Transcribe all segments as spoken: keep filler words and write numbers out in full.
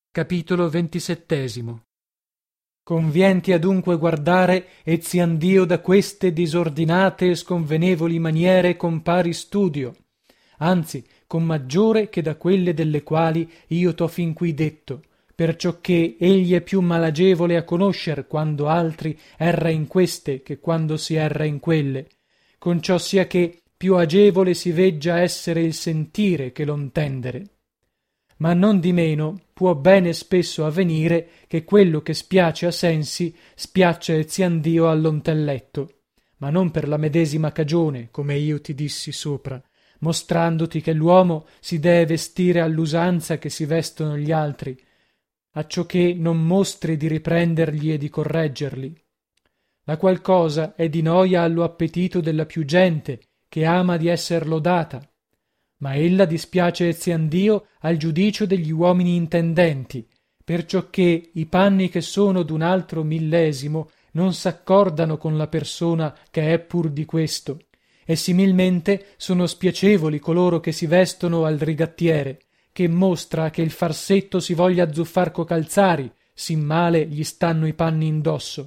Capitolo ventisettesimo. Convienti adunque guardare eziandio da queste disordinate e sconvenevoli maniere con pari studio, anzi con maggiore che da quelle delle quali io t'ho fin qui detto, perciò che egli è più malagevole a conoscer quando altri erra in queste che quando si erra in quelle, con ciò sia che più agevole si veggia essere il sentire che lo ntendere. Ma non di meno può bene spesso avvenire che quello che spiace a sensi spiaccia eziandio all'ontelletto, ma non per la medesima cagione, come io ti dissi sopra, mostrandoti che l'uomo si dee vestire all'usanza che si vestono gli altri, acciò che non mostri di riprenderli e di correggerli. La qual cosa è di noia allo appetito della più gente, che ama di esser lodata, ma ella dispiace eziandio al giudicio degli uomini intendenti, perciò che i panni che sono d'un altro millesimo non s'accordano con la persona che è pur di questo, e similmente sono spiacevoli coloro che si vestono al rigattiere, che mostra che il farsetto si voglia azzuffar co calzari, sì male gli stanno i panni indosso.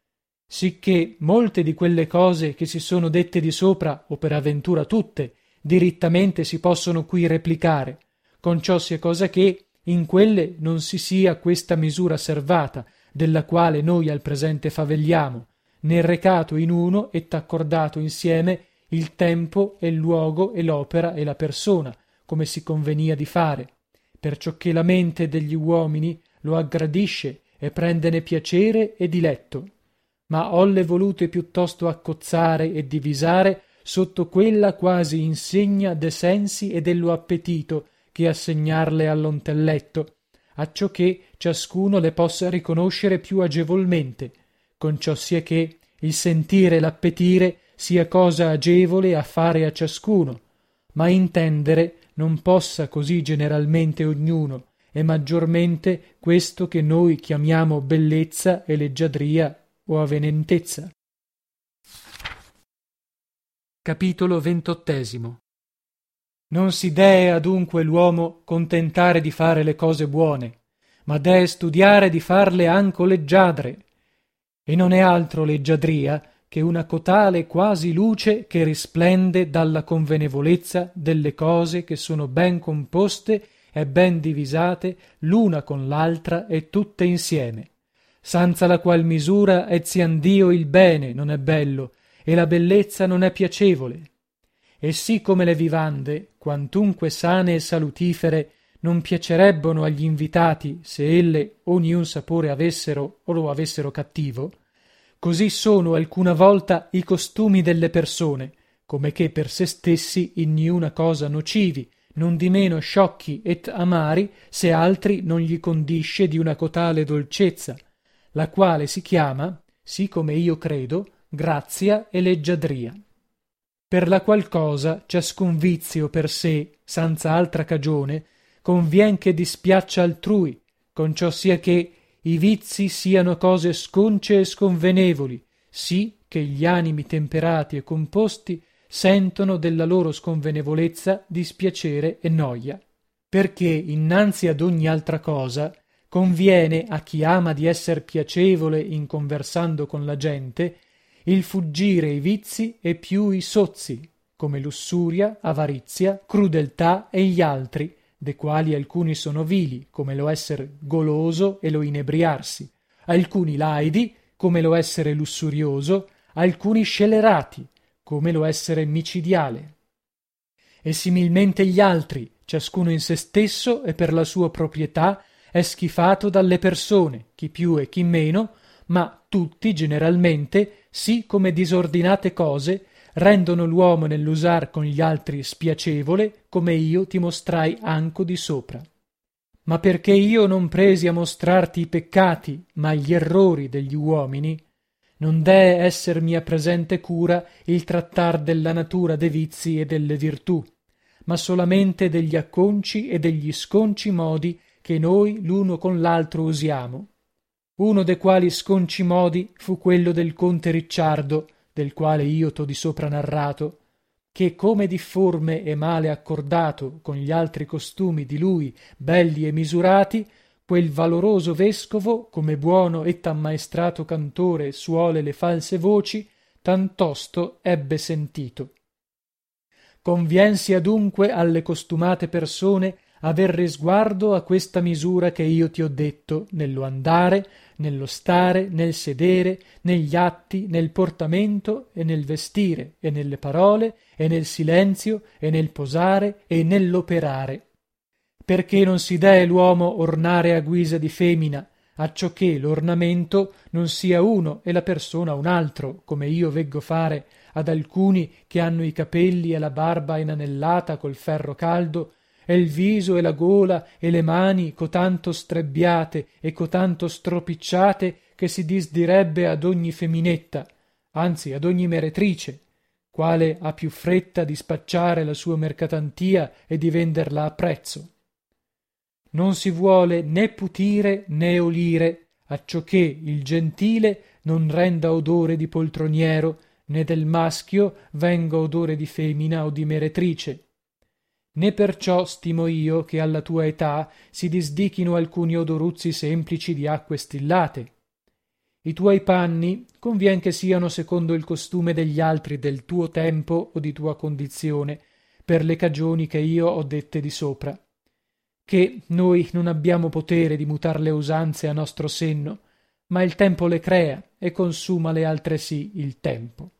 Sicché molte di quelle cose che si sono dette di sopra, o per avventura tutte, dirittamente si possono qui replicare, con ciò sia cosa che in quelle non si sia questa misura servata, della quale noi al presente favegliamo, né recato in uno e t'accordato insieme il tempo e il luogo e l'opera e la persona, come si convenia di fare, perciò che la mente degli uomini lo aggradisce e prendene piacere e diletto, ma holle volute piuttosto accozzare e divisare sotto quella quasi insegna de sensi e dello appetito che assegnarle all'ontelletto, acciò che ciascuno le possa riconoscere più agevolmente, con ciò sia che il sentire e l'appetire sia cosa agevole a fare a ciascuno, ma intendere non possa così generalmente ognuno, e maggiormente questo che noi chiamiamo bellezza e leggiadria o avenentezza. Capitolo ventottesimo. Non si dee adunque l'uomo contentare di fare le cose buone, ma dee studiare di farle anco leggiadre, e non è altro leggiadria che una cotale quasi luce che risplende dalla convenevolezza delle cose che sono ben composte e ben divisate l'una con l'altra e tutte insieme, sanza la qual misura eziandio il bene non è bello e la bellezza non è piacevole, e sì come le vivande, quantunque sane e salutifere, non piacerebbono agli invitati se elle ogniun sapore avessero o lo avessero cattivo, così sono alcuna volta i costumi delle persone, come che per se stessi in niuna cosa nocivi, nondimeno sciocchi et amari se altri non gli condisce di una cotale dolcezza, la quale si chiama, sì come io credo, grazia e leggiadria. Per la qual cosa ciascun vizio per sé, senza altra cagione, convien che dispiaccia altrui, con ciò sia che i vizi siano cose sconce e sconvenevoli, sì che gli animi temperati e composti sentono della loro sconvenevolezza dispiacere e noia, perché innanzi ad ogni altra cosa conviene a chi ama di esser piacevole in conversando con la gente il fuggire i vizi e più i sozzi, come lussuria, avarizia, crudeltà e gli altri, de quali alcuni sono vili, come lo esser goloso e lo inebriarsi, alcuni laidi, come lo essere lussurioso, alcuni scelerati, come lo essere micidiale. E similmente gli altri, ciascuno in se stesso e per la sua proprietà, è schifato dalle persone, chi più e chi meno, ma tutti generalmente, sì come disordinate cose, rendono l'uomo nell'usar con gli altri spiacevole, come io ti mostrai anco di sopra. Ma perché io non presi a mostrarti i peccati, ma gli errori degli uomini, non dee esser mia presente cura il trattar della natura de vizi e delle virtù, ma solamente degli acconci e degli sconci modi che noi l'uno con l'altro usiamo. Uno de quali sconci modi fu quello del conte Ricciardo, del quale io t'ho di sopra narrato, che come difforme e male accordato con gli altri costumi di lui belli e misurati, quel valoroso vescovo, come buono e t'ammaestrato cantore suole le false voci, tantosto ebbe sentito. Conviensi adunque alle costumate persone aver risguardo a questa misura che io ti ho detto, nello andare, nello stare, nel sedere, negli atti, nel portamento e nel vestire, e nelle parole, e nel silenzio, e nel posare, e nell'operare. Perché non si dee l'uomo ornare a guisa di femmina, acciò che l'ornamento non sia uno e la persona un altro, come io veggo fare ad alcuni che hanno i capelli e la barba inanellata col ferro caldo, e il viso e la gola e le mani cotanto strebbiate e cotanto stropicciate che si disdirebbe ad ogni feminetta, anzi ad ogni meretrice, quale ha più fretta di spacciare la sua mercatantia e di venderla a prezzo. Non si vuole né putire né olire, acciò che il gentile non renda odore di poltroniero, né del maschio venga odore di femina o di meretrice. Né perciò stimo io che alla tua età si disdichino alcuni odoruzzi semplici di acque stillate. I tuoi panni convien che siano secondo il costume degli altri del tuo tempo o di tua condizione, per le cagioni che io ho dette di sopra. Che noi non abbiamo potere di mutar le usanze a nostro senno, ma il tempo le crea e consumale altresì il tempo.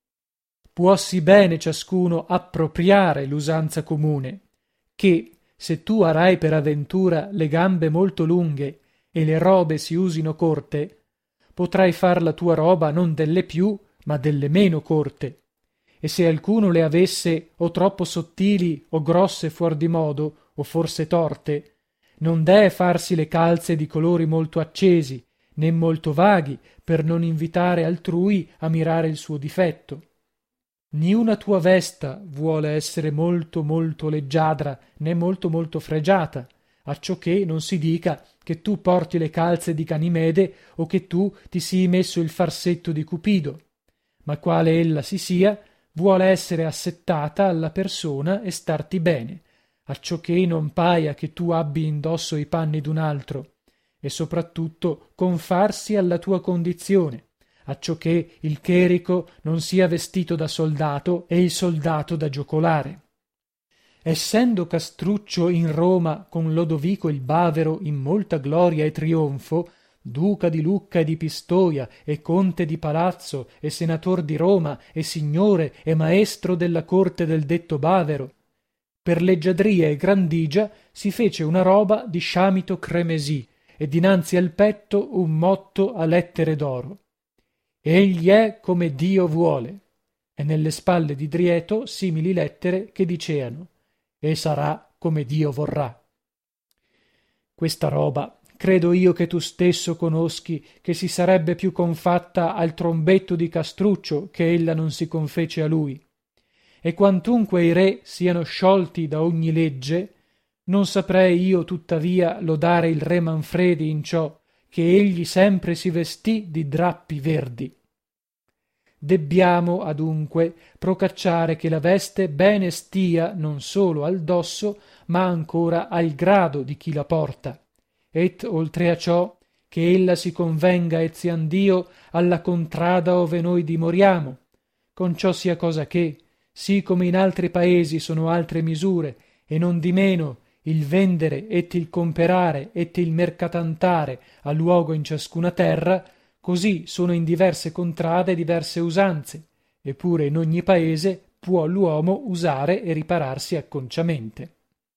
Puossi bene ciascuno appropriare l'usanza comune, che se tu arai per avventura le gambe molto lunghe e le robe si usino corte, potrai far la tua roba non delle più ma delle meno corte, e se alcuno le avesse o troppo sottili o grosse fuor di modo o forse torte, non dee farsi le calze di colori molto accesi né molto vaghi per non invitare altrui a mirare il suo difetto. Niuna tua vesta vuole essere molto molto leggiadra né molto molto fregiata, acciò che non si dica che tu porti le calze di Ganimede o che tu ti sii messo il farsetto di Cupido, ma quale ella si sia, vuole essere assettata alla persona e starti bene, acciò che non paia che tu abbi indosso i panni d'un altro, e soprattutto confarsi alla tua condizione, acciò che il cherico non sia vestito da soldato e il soldato da giocolare. Essendo Castruccio in Roma con Lodovico il Bavero in molta gloria e trionfo, duca di Lucca e di Pistoia e conte di Palazzo e senator di Roma e signore e maestro della corte del detto Bavero, per leggiadria e grandigia si fece una roba di sciamito cremesì e dinanzi al petto un motto a lettere d'oro: egli è come Dio vuole, e nelle spalle di Drieto simili lettere che diceano: e sarà come Dio vorrà. Questa roba credo io che tu stesso conoschi che si sarebbe più confatta al trombetto di Castruccio che ella non si confece a lui. E quantunque i re siano sciolti da ogni legge, non saprei io tuttavia lodare il re Manfredi in ciò che egli sempre si vestì di drappi verdi. Debbiamo adunque procacciare che la veste bene stia non solo al dosso ma ancora al grado di chi la porta, et oltre a ciò che ella si convenga eziandio alla contrada ove noi dimoriamo, con ciò sia cosa che, sì come in altri paesi sono altre misure, e non di meno il vendere et il comperare et il mercatantare a luogo in ciascuna terra, così sono in diverse contrade diverse usanze, eppure in ogni paese può l'uomo usare e ripararsi acconciamente.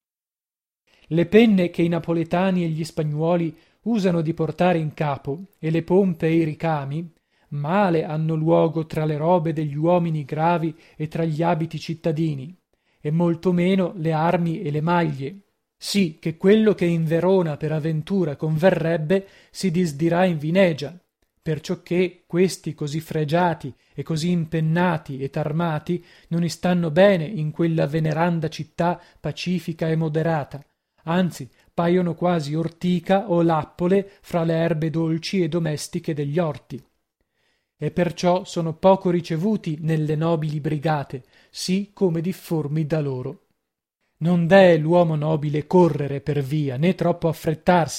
Le penne che i napoletani e gli spagnuoli usano di portare in capo e le pompe e i ricami male hanno luogo tra le robe degli uomini gravi e tra gli abiti cittadini, e molto meno le armi e le maglie, sì che quello che in Verona per avventura converrebbe si disdirà in Vinegia, perciò che questi così fregiati e così impennati ed armati non istanno bene in quella veneranda città pacifica e moderata, anzi paiono quasi ortica o lappole fra le erbe dolci e domestiche degli orti. E perciò sono poco ricevuti nelle nobili brigate, sì come difformi da loro. Non dee l'uomo nobile correre per via, né troppo affrettarsi,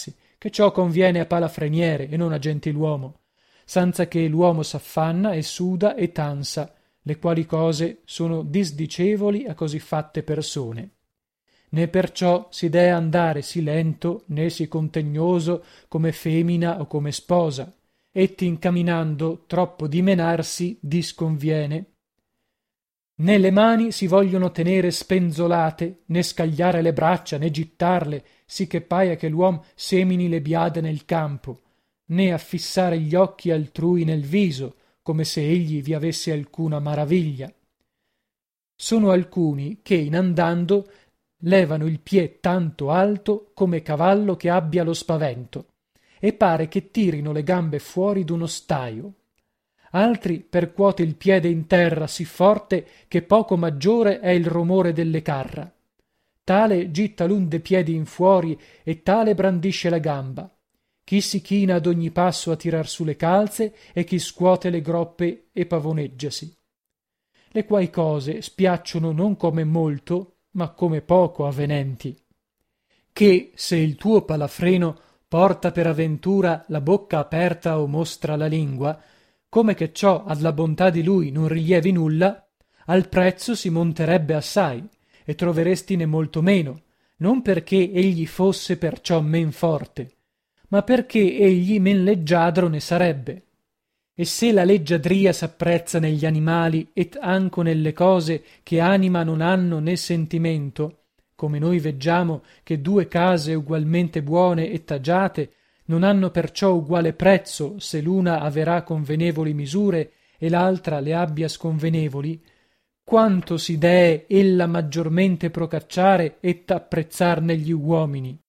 che ciò conviene a palafreniere e non a gentiluomo, senza che l'uomo s'affanna e suda e tansa, le quali cose sono disdicevoli a così fatte persone. Né perciò si dee andare sì lento né sì contegnoso come femina o come sposa, et incaminando troppo dimenarsi disconviene. Né le mani si vogliono tenere spenzolate, né scagliare le braccia, né gittarle, sì che paia che l'uom semini le biade nel campo, né affissare gli occhi altrui nel viso, come se egli vi avesse alcuna maraviglia. Sono alcuni che in andando levano il piè tanto alto come cavallo che abbia lo spavento, e pare che tirino le gambe fuori d'uno staio. Altri percuote il piede in terra sì forte che poco maggiore è il romore delle carra. Tale gitta l'un de piedi in fuori e tale brandisce la gamba. Chi si china ad ogni passo a tirar su le calze e chi scuote le groppe e pavoneggiasi. Le quai cose spiacciono non come molto, ma come poco avenenti. Che se il tuo palafreno porta per avventura la bocca aperta o mostra la lingua, come che ciò alla bontà di lui non rilievi nulla, al prezzo si monterebbe assai, e troverestine molto meno, non perché egli fosse perciò men forte, ma perché egli men leggiadro ne sarebbe. E se la leggiadria s'apprezza negli animali et anco nelle cose che anima non hanno né sentimento, come noi veggiamo che due case ugualmente buone e tagiate non hanno perciò uguale prezzo se l'una averà convenevoli misure e l'altra le abbia sconvenevoli, quanto si dee ella maggiormente procacciare et apprezzar negli uomini.